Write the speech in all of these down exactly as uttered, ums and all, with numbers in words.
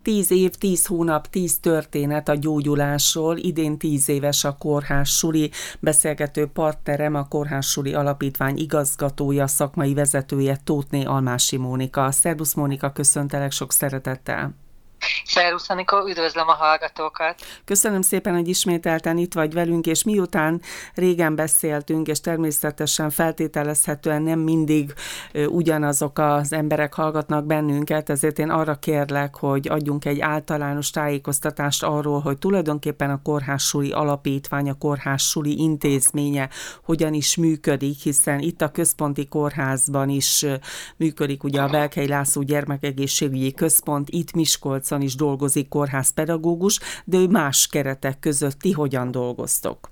Tíz év, tíz hónap, tíz történet a gyógyulásról. Idén tíz éves a Kórház Suli. Beszélgető partnerem a Kórház Suli Alapítvány igazgatója, szakmai vezetője, Tóthné Almási Mónika. Szerbusz Mónika, köszöntelek sok szeretettel. Szervusz Anikó, üdvözlöm a hallgatókat! Köszönöm szépen, hogy ismételten itt vagy velünk, és miután régen beszéltünk, és természetesen feltételezhetően nem mindig ugyanazok az emberek hallgatnak bennünket, ezért én arra kérlek, hogy adjunk egy általános tájékoztatást arról, hogy tulajdonképpen a Kórház Suli Alapítvány, a Kórház Suli intézménye hogyan is működik, hiszen itt a Központi Kórházban is működik ugye a Velkei László Gyermekegészségügyi Központ, itt Miskolcon is dolgozik kórházpedagógus, de ő más keretek között. Ti hogyan dolgoztok?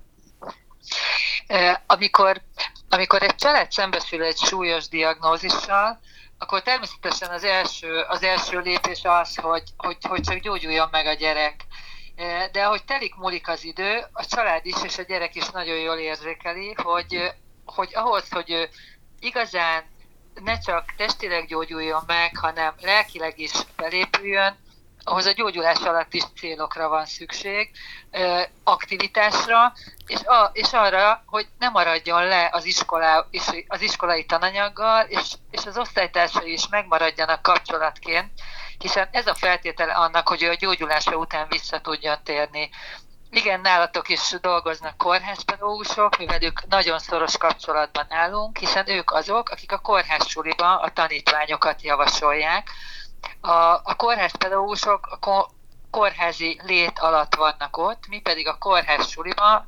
Amikor, amikor egy család szembesül egy súlyos diagnózissal, akkor természetesen az első, az első lépés az, hogy, hogy, hogy csak gyógyuljon meg a gyerek. De ahogy telik múlik az idő, a család is és a gyerek is nagyon jól érzékeli, hogy, hogy ahhoz, hogy igazán ne csak testileg gyógyuljon meg, hanem lelkileg is felépüljön, ahhoz a gyógyulás alatt is célokra van szükség, aktivitásra, és, a, és arra, hogy ne maradjon le az, iskolá, az iskolai tananyaggal, és, és az osztálytársai is megmaradjanak kapcsolatként, hiszen ez a feltétele annak, hogy ő a gyógyulása után vissza tudjon térni. Igen, nálatok is dolgoznak kórházpedagógusok, mivel ők nagyon szoros kapcsolatban állunk, hiszen ők azok, akik a Kórház Suliban a tanítványokat javasolják. A, a kórházpedagógusok a kórházi lét alatt vannak ott, mi pedig a Kórház Suliban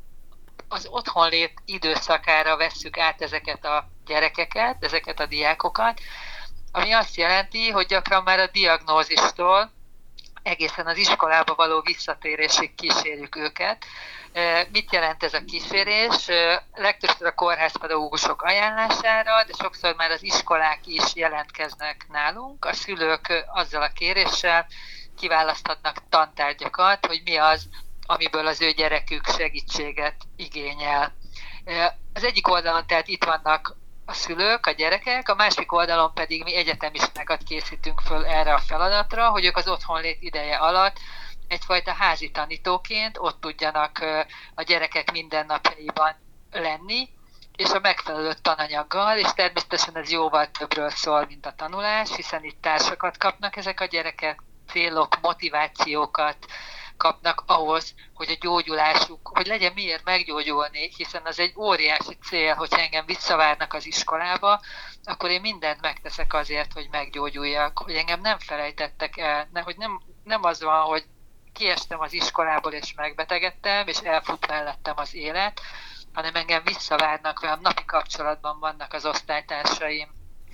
az otthonlét időszakára vesszük át ezeket a gyerekeket, ezeket a diákokat, ami azt jelenti, hogy gyakran már a diagnózistól egészen az iskolába való visszatérésig kísérjük őket. Mit jelent ez a kísérés? Legtöbbször a kórházpedagógusok ajánlására, de sokszor már az iskolák is jelentkeznek nálunk. A szülők azzal a kéréssel kiválaszthatnak tantárgyakat, hogy mi az, amiből az ő gyerekük segítséget igényel. Az egyik oldalon tehát itt vannak a szülők, a gyerekek, a másik oldalon pedig mi egyetemistákat készítünk föl erre a feladatra, hogy ők az otthonlét ideje alatt egyfajta házi tanítóként ott tudjanak a gyerekek mindennapjaiban lenni, és a megfelelő tananyaggal, és természetesen ez jóval többről szól, mint a tanulás, hiszen itt társakat kapnak ezek a gyerekek, célok, motivációkat kapnak ahhoz, hogy a gyógyulásuk, hogy legyen miért meggyógyulni, hiszen az egy óriási cél, hogyha engem visszavárnak az iskolába, akkor én mindent megteszek azért, hogy meggyógyuljak, hogy engem nem felejtettek el, hogy nem, nem az van, hogy kiestem az iskolából és megbetegedtem, és elfut mellettem az élet, hanem engem visszavárnak, velem napi kapcsolatban vannak az osztálytársaim.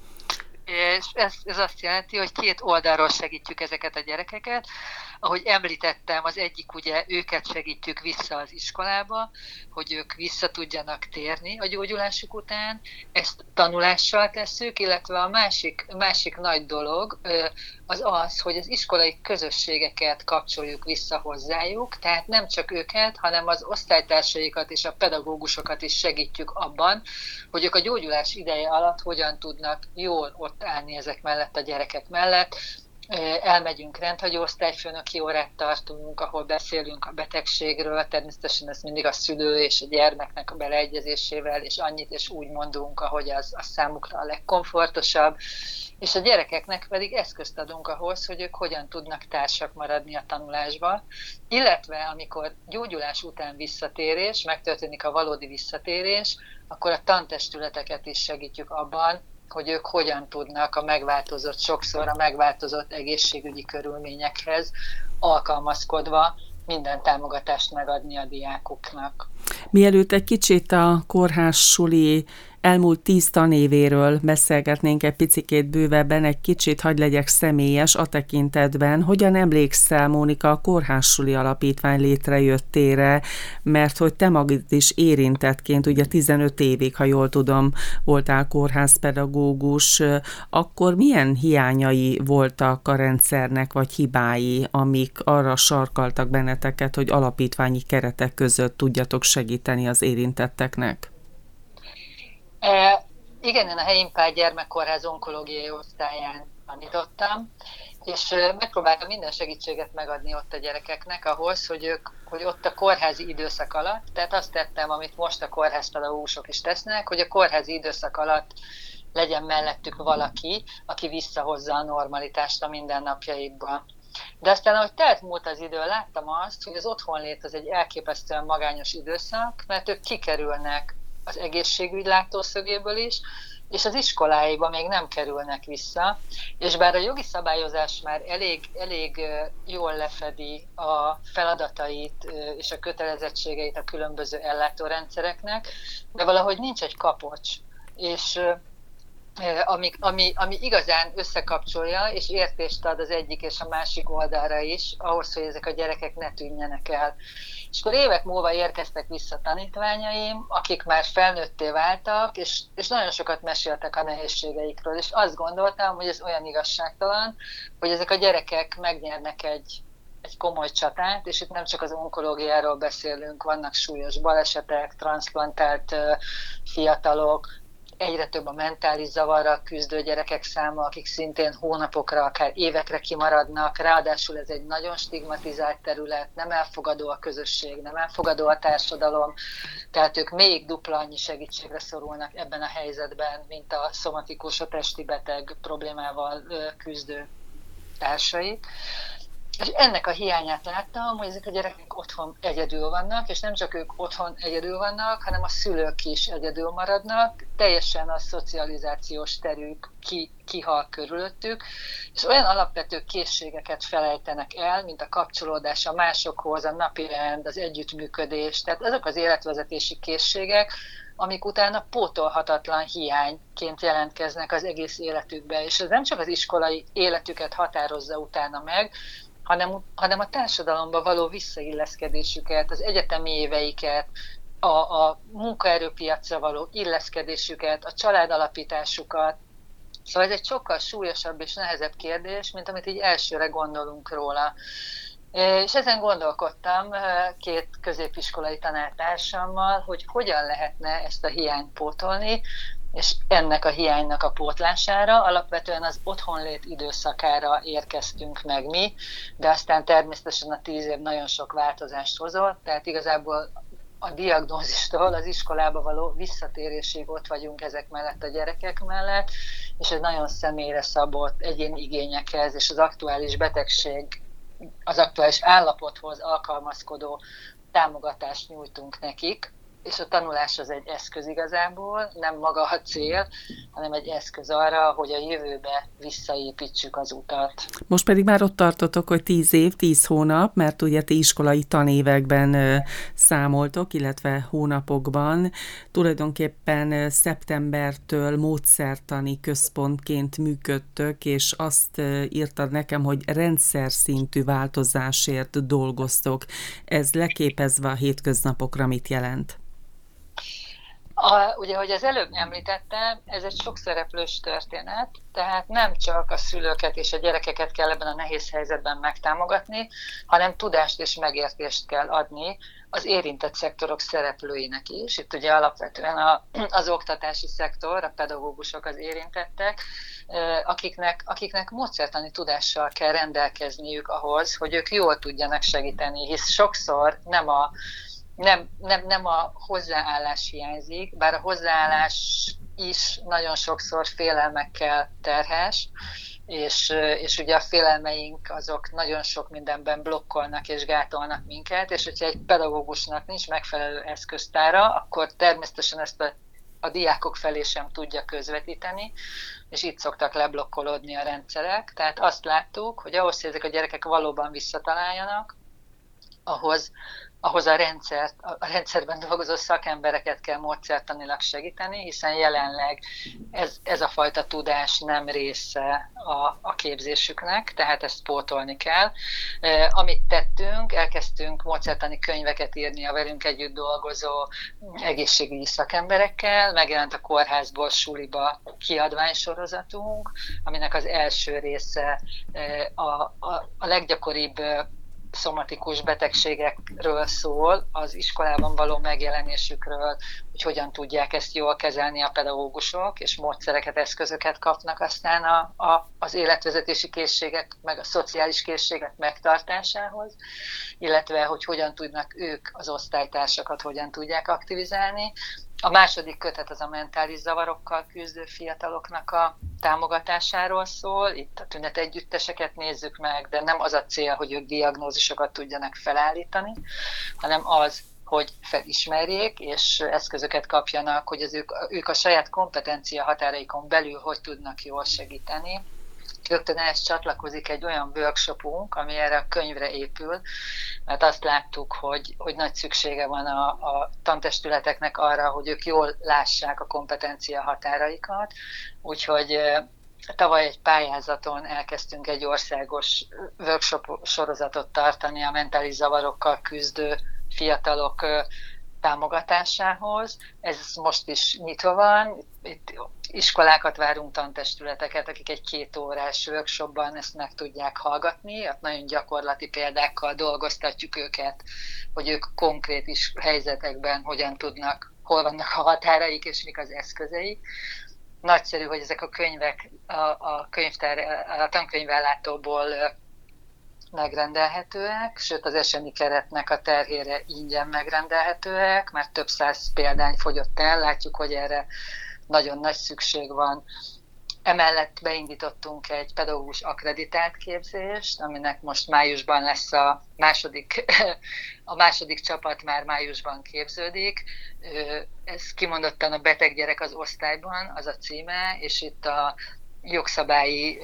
És ez, ez azt jelenti, hogy két oldalról segítjük ezeket a gyerekeket. Ahogy említettem, az egyik ugye őket segítjük vissza az iskolába, hogy ők vissza tudjanak térni a gyógyulásuk után. Ezt tanulással tesszük, illetve a másik, másik nagy dolog az az, hogy az iskolai közösségeket kapcsoljuk vissza hozzájuk, tehát nem csak őket, hanem az osztálytársaikat és a pedagógusokat is segítjük abban, hogy ők a gyógyulás ideje alatt hogyan tudnak jól ott állni ezek mellett a gyerekek mellett. Elmegyünk rendhagyó osztályfőnöki órát tartunk, ahol beszélünk a betegségről, természetesen ez mindig a szülő és a gyermeknek a beleegyezésével, és annyit és úgy mondunk, ahogy az, az számukra a legkomfortosabb, és a gyerekeknek pedig eszközt adunk ahhoz, hogy ők hogyan tudnak társak maradni a tanulásba, illetve amikor gyógyulás után visszatérés, megtörténik a valódi visszatérés, akkor a tantestületeket is segítjük abban, hogy ők hogyan tudnak a megváltozott, sokszor a megváltozott egészségügyi körülményekhez alkalmazkodva minden támogatást megadni a diákoknak. Mielőtt egy kicsit a Kórház Suli elmúlt tíz tanévéről beszélgetnénk egy picikét bővebben, egy kicsit hadd legyek személyes a tekintetben. Hogyan emlékszel, Mónika, a Kórház Suli Alapítvány létrejöttére, mert hogy te magad is érintettként, ugye tizenöt évig, ha jól tudom, voltál kórházpedagógus, akkor milyen hiányai voltak a rendszernek, vagy hibái, amik arra sarkaltak benneteket, hogy alapítványi keretek között tudjatok segíteni az érintetteknek? E, igen, én a Helyi Pál Gyermekkórház onkológiai osztályán tanítottam, és megpróbáltam minden segítséget megadni ott a gyerekeknek ahhoz, hogy ők, hogy ott a kórházi időszak alatt, tehát azt tettem, amit most a kórházpedagógusok is tesznek, hogy a kórházi időszak alatt legyen mellettük valaki, aki visszahozza a normalitást a mindennapjaikba. De aztán, ahogy telt múlt az idő, láttam azt, hogy az otthonlét az egy elképesztően magányos időszak, mert ők kikerülnek az egészségügy látószögéből is, és az iskoláiba még nem kerülnek vissza, és bár a jogi szabályozás már elég, elég jól lefedi a feladatait és a kötelezettségeit a különböző ellátórendszereknek, de valahogy nincs egy kapocs, és ami, ami, ami igazán összekapcsolja, és értést ad az egyik és a másik oldalra is, ahhoz, hogy ezek a gyerekek ne tűnjenek el. És akkor évek múlva érkeztek vissza tanítványaim, akik már felnőtté váltak, és, és nagyon sokat meséltek a nehézségeikről, és azt gondoltam, hogy ez olyan igazságtalan, hogy ezek a gyerekek megnyernek egy, egy komoly csatát, és itt nem csak az onkológiáról beszélünk, vannak súlyos balesetek, transzplantált fiatalok, egyre több a mentális zavarral küzdő gyerekek száma, akik szintén hónapokra, akár évekre kimaradnak, ráadásul ez egy nagyon stigmatizált terület, nem elfogadó a közösség, nem elfogadó a társadalom, tehát ők még dupla annyi segítségre szorulnak ebben a helyzetben, mint a szomatikus, a testi beteg problémával küzdő társaik. És ennek a hiányát láttam, hogy ezek a gyerekek otthon egyedül vannak, és nem csak ők otthon egyedül vannak, hanem a szülők is egyedül maradnak, teljesen a szocializációs terük ki, kihal körülöttük, és olyan alapvető készségeket felejtenek el, mint a kapcsolódás a másokhoz, a napirend, az együttműködés, tehát azok az életvezetési készségek, amik utána pótolhatatlan hiányként jelentkeznek az egész életükbe, és ez nem csak az iskolai életüket határozza utána meg, hanem, hanem a társadalomba való visszailleszkedésüket, az egyetemi éveiket, a, a munkaerőpiacra való illeszkedésüket, a családalapításukat. Szóval ez egy sokkal súlyosabb és nehezebb kérdés, mint amit így elsőre gondolunk róla. És ezen gondolkodtam két középiskolai tanártársammal, hogy hogyan lehetne ezt a hiányt pótolni, és ennek a hiánynak a pótlására alapvetően az otthonlét időszakára érkeztünk meg mi, de aztán természetesen a tíz év nagyon sok változást hozott, tehát igazából a diagnózistól az iskolába való visszatérésig ott vagyunk ezek mellett a gyerekek mellett, és egy nagyon személyre szabott egyéni igényekhez és az aktuális betegség, az aktuális állapothoz alkalmazkodó támogatást nyújtunk nekik, és a tanulás az egy eszköz igazából, nem maga a cél, hanem egy eszköz arra, hogy a jövőbe visszaépítsük az utat. Most pedig már ott tartotok, hogy tíz év, tíz hónap, mert ugye ti iskolai tanévekben ö, számoltok, illetve hónapokban. Tulajdonképpen szeptembertől módszertani központként működtök, és azt ö, írtad nekem, hogy rendszer szintű változásért dolgoztok. Ez leképezve a hétköznapokra mit jelent? A, ugye, ahogy az előbb említettem, ez egy sokszereplős történet, tehát nem csak a szülőket és a gyerekeket kell ebben a nehéz helyzetben megtámogatni, hanem tudást és megértést kell adni az érintett szektorok szereplőinek is. Itt ugye alapvetően a, az oktatási szektor, a pedagógusok az érintettek, akiknek, akiknek módszertani tudással kell rendelkezniük ahhoz, hogy ők jól tudjanak segíteni, hisz sokszor nem a Nem, nem, nem a hozzáállás hiányzik, bár a hozzáállás is nagyon sokszor félelmekkel terhes, és, és ugye a félelmeink azok nagyon sok mindenben blokkolnak és gátolnak minket, és hogyha egy pedagógusnak nincs megfelelő eszköztára, akkor természetesen ezt a, a diákok felé sem tudja közvetíteni, és itt szoktak leblokkolódni a rendszerek. Tehát azt láttuk, hogy ahhoz, hogy ezek a gyerekek valóban visszataláljanak, ahhoz ahhoz a, rendszert, a rendszerben dolgozó szakembereket kell módszertanilag segíteni, hiszen jelenleg ez, ez a fajta tudás nem része a, a képzésüknek, tehát ezt pótolni kell. E, amit tettünk, elkezdtünk módszertani könyveket írni a velünk együtt dolgozó egészségügyi szakemberekkel, megjelent a Kórházból Suliba kiadványsorozatunk, aminek az első része a, a, a leggyakoribb pszichoszomatikus betegségekről szól, az iskolában való megjelenésükről, hogy hogyan tudják ezt jól kezelni a pedagógusok, és módszereket, eszközöket kapnak aztán a, a, az életvezetési készségek, meg a szociális készségek megtartásához, illetve hogy hogyan tudnak ők az osztálytársakat, hogyan tudják aktivizálni. A második kötet az a mentális zavarokkal küzdő fiataloknak a támogatásáról szól. Itt a tünetegyütteseket nézzük meg, de nem az a cél, hogy ők diagnózisokat tudjanak felállítani, hanem az, hogy felismerjék, és eszközöket kapjanak, hogy az ők, ők a saját kompetencia határaikon belül hogy tudnak jól segíteni. Rögtön ehhez csatlakozik egy olyan workshopunk, ami erre a könyvre épül, mert azt láttuk, hogy, hogy nagy szüksége van a, a tantestületeknek arra, hogy ők jól lássák a kompetencia határaikat, úgyhogy tavaly egy pályázaton elkezdtünk egy országos workshop sorozatot tartani a mentális zavarokkal küzdő fiatalok támogatásához. Ez most is nyitva van. Itt iskolákat várunk, tantestületeket, akik egy két órás workshopban ezt meg tudják hallgatni. Ott nagyon gyakorlati példákkal dolgoztatjuk őket, hogy ők konkrét is helyzetekben hogyan tudnak, hol vannak a határaik és mik az eszközeik. Nagyszerű, hogy ezek a könyvek a, a, könyvtár, a tankönyvellátóból megrendelhetőek, sőt az esemi keretnek a terhére ingyen megrendelhetőek, mert több száz példány fogyott el, látjuk, hogy erre nagyon nagy szükség van. Emellett beindítottunk egy pedagógus akkreditált képzést, aminek most májusban lesz a második, a második csapat már májusban képződik. Ez kimondottan a beteg gyerek az osztályban, az a címe, és itt a jogszabályi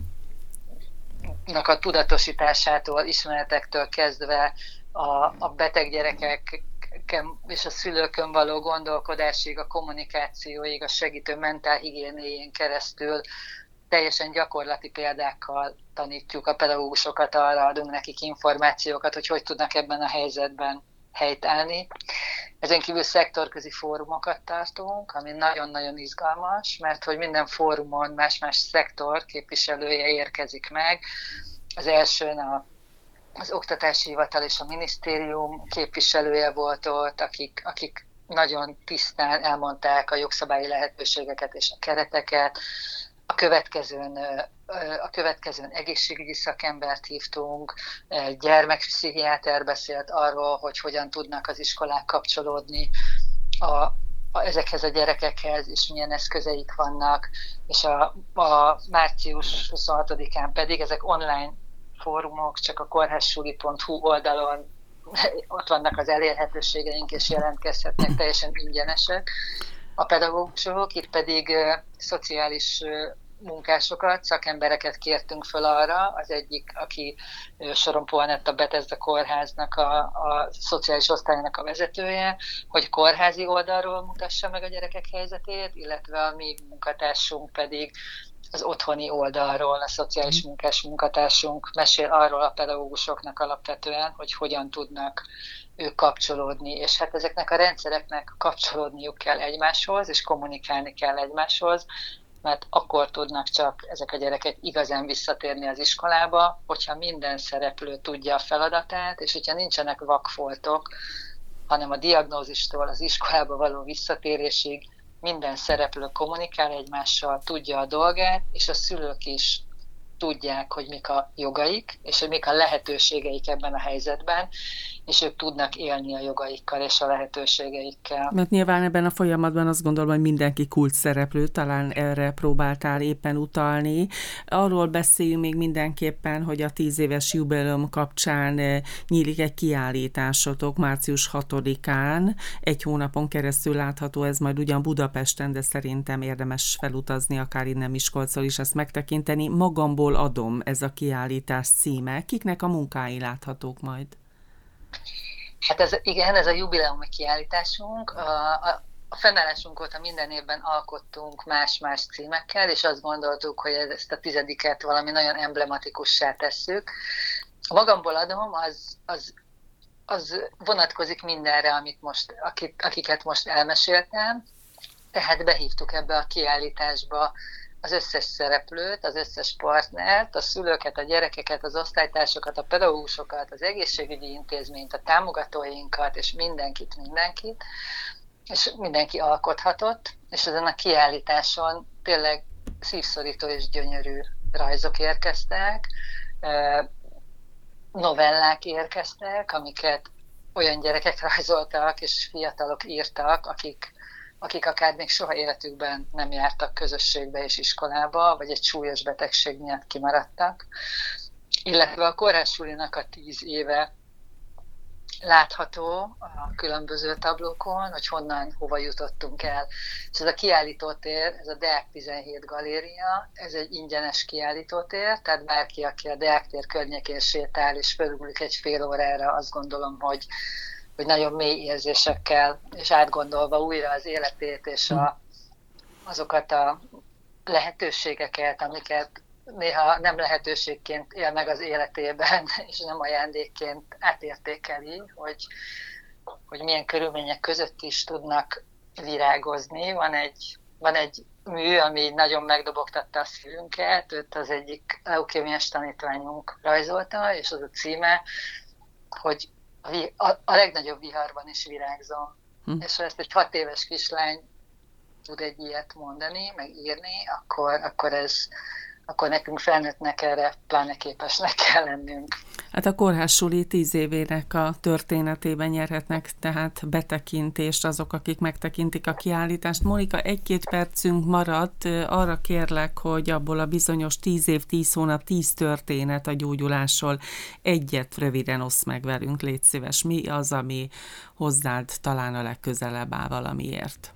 a tudatosításától, ismeretektől kezdve a, a beteg gyerekek és a szülőkön való gondolkodásig, a kommunikációig, a segítő mentálhigiénéjén keresztül teljesen gyakorlati példákkal tanítjuk a pedagógusokat, arra adunk nekik információkat, hogy hogy tudnak ebben a helyzetben helytállni. Ezen kívül szektorközi fórumokat tartunk, ami nagyon-nagyon izgalmas, mert hogy minden fórumon más-más szektor képviselője érkezik meg. Az elsőn a, az Oktatási Hivatal és a Minisztérium képviselője volt ott, akik, akik nagyon tisztán elmondták a jogszabályi lehetőségeket és a kereteket. A következőn, a következőn egészségügyi szakembert hívtunk, gyermekpszichiáter beszélt arról, hogy hogyan tudnak az iskolák kapcsolódni a, a, ezekhez a gyerekekhez, és milyen eszközeik vannak, és a, a március huszonhatodikán pedig ezek online fórumok, csak a kórházsuli pont hu oldalon ott vannak az elérhetőségeink, és jelentkezhetnek, teljesen ingyenesek a pedagógusok, itt pedig uh, szociális uh, munkásokat, szakembereket kértünk föl arra, az egyik, aki uh, Sorompó Anett, a Bethesda kórháznak a, a szociális osztályának a vezetője, hogy kórházi oldalról mutassa meg a gyerekek helyzetét, illetve a mi munkatársunk pedig az otthoni oldalról, a szociális munkás munkatársunk mesél arról a pedagógusoknak alapvetően, hogy hogyan tudnak ők kapcsolódni, és hát ezeknek a rendszereknek kapcsolódniuk kell egymáshoz, és kommunikálni kell egymáshoz, mert akkor tudnak csak ezek a gyerekek igazán visszatérni az iskolába, hogyha minden szereplő tudja a feladatát, és hogyha nincsenek vakfoltok, hanem a diagnózistól az iskolába való visszatérésig minden szereplő kommunikál egymással, tudja a dolgát, és a szülők is tudják, hogy mik a jogaik, és hogy mik a lehetőségeik ebben a helyzetben, és ők tudnak élni a jogaikkal és a lehetőségeikkel. Mert nyilván ebben a folyamatban azt gondolom, hogy mindenki kult szereplő, talán erre próbáltál éppen utalni. Arról beszéljünk még mindenképpen, hogy a tíz éves jubileum kapcsán nyílik egy kiállításotok március hatodikán. Egy hónapon keresztül látható ez majd ugyan Budapesten, de szerintem érdemes felutazni, akár innen Miskolcról is ezt megtekinteni. Magamból adom, ez a kiállítás címe. Kiknek a munkái láthatók majd? Hát ez, igen, ez a jubileumi kiállításunk. A, a, a fennállásunk óta minden évben alkottunk más-más címekkel, és azt gondoltuk, hogy ezt a tizediket valami nagyon emblematikussá tesszük. A magamból adom, az, az, az vonatkozik mindenre, amit most, akik, akiket most elmeséltem, tehát behívtuk ebbe a kiállításba az összes szereplőt, az összes partnert, a szülőket, a gyerekeket, az osztálytársakat, a pedagógusokat, az egészségügyi intézményt, a támogatóinkat, és mindenkit, mindenkit, és mindenki alkothatott, és ezen a kiállításon tényleg szívszorító és gyönyörű rajzok érkeztek, novellák érkeztek, amiket olyan gyerekek rajzoltak, és fiatalok írtak, akik, akik akár még soha életükben nem jártak közösségbe és iskolába, vagy egy súlyos betegség miatt kimaradtak. Illetve a kórházsulinak a tíz éve látható a különböző tablókon, hogy honnan, hova jutottunk el. És ez a kiállítótér, ez a Deák tizenhét galéria, ez egy ingyenes kiállítótér, tehát bárki, aki a Deák tér környékén sétál és fölugrik egy fél órára, azt gondolom, hogy, hogy nagyon mély érzésekkel, és átgondolva újra az életét, és a, azokat a lehetőségeket, amiket néha nem lehetőségként él meg az életében, és nem ajándékként átértékeli, hogy, hogy milyen körülmények között is tudnak virágozni. Van egy, van egy mű, ami nagyon megdobogtatta a szívünket, őt az egyik leukémiás tanítványunk rajzolta, és az a címe, hogy a, a legnagyobb viharban is virágzom. Hm. És ha ezt egy hat éves kislány tud egy ilyet mondani, meg írni, akkor, akkor ez akkor nekünk felnőttnek erre pláne képesnek kell lennünk. Hát a kórházsuli tíz évének a történetében nyerhetnek tehát betekintést azok, akik megtekintik a kiállítást. Mónika, egy-két percünk maradt, arra kérlek, hogy abból a bizonyos tíz év, tíz hónap, tíz történet a gyógyulásról egyet röviden oszd meg velünk, légy szíves. Mi az, ami hozzád talán a legközelebb áll valamiért?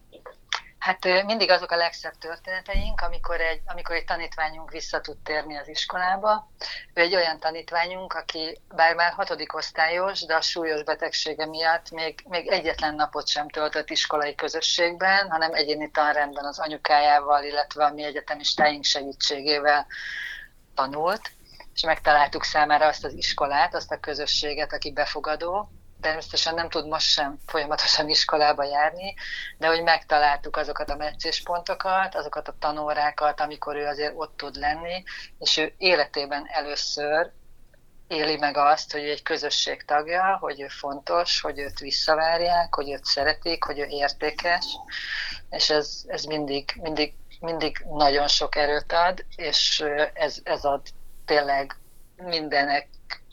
Hát mindig azok a legszebb történeteink, amikor egy, amikor egy tanítványunk vissza tud térni az iskolába. Ő egy olyan tanítványunk, aki bár már hatodik osztályos, de a súlyos betegsége miatt még, még egyetlen napot sem töltött iskolai közösségben, hanem egyéni tanrendben az anyukájával, illetve a mi egyetemistáink segítségével tanult, és megtaláltuk számára azt az iskolát, azt a közösséget, aki befogadó. Természetesen nem tud most sem folyamatosan iskolába járni, de hogy megtaláltuk azokat a meccéspontokat, azokat a tanórákat, amikor ő azért ott tud lenni, és ő életében először éli meg azt, hogy ő egy közösség tagja, hogy ő fontos, hogy őt visszavárják, hogy őt szeretik, hogy ő értékes, és ez, ez mindig, mindig, mindig nagyon sok erőt ad, és ez, ez ad tényleg mindenek,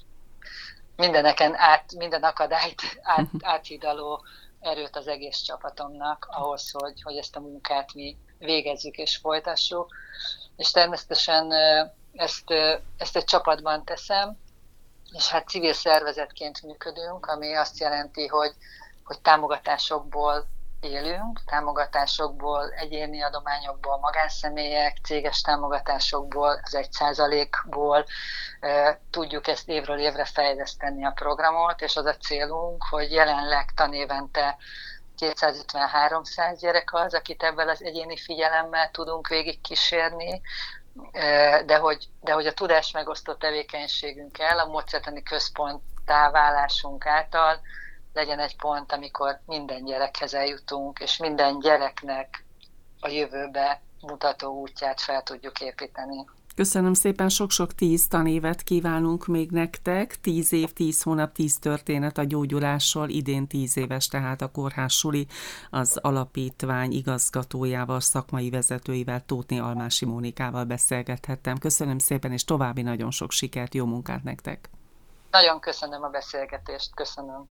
mindeneken át, minden akadályt át, áthidaló erőt az egész csapatomnak ahhoz, hogy, hogy ezt a munkát mi végezzük és folytassuk. És természetesen ezt, ezt egy csapatban teszem, és hát civil szervezetként működünk, ami azt jelenti, hogy, hogy támogatásokból élünk, támogatásokból, egyéni adományokból, magánszemélyek, céges támogatásokból, az egy százalékból e, tudjuk ezt évről évre fejleszteni a programot, és az a célunk, hogy jelenleg tanévente kétszázötven-háromszáz gyerek az, akit ebben az egyéni figyelemmel tudunk végigkísérni, e, de, hogy, de hogy a tudásmegosztó tevékenységünkkel, a módszertani központtá válásunk által legyen egy pont, amikor minden gyerekhez eljutunk, és minden gyereknek a jövőbe mutató útját fel tudjuk építeni. Köszönöm szépen, sok-sok tíz tanévet kívánunk még nektek. Tíz év, tíz hónap, tíz történet a gyógyulásról. Idén tíz éves tehát a kórházsuli, az alapítvány igazgatójával, szakmai vezetőivel, Tótné Almási Mónikával beszélgethettem. Köszönöm szépen, és további nagyon sok sikert, jó munkát nektek! Nagyon köszönöm a beszélgetést, köszönöm.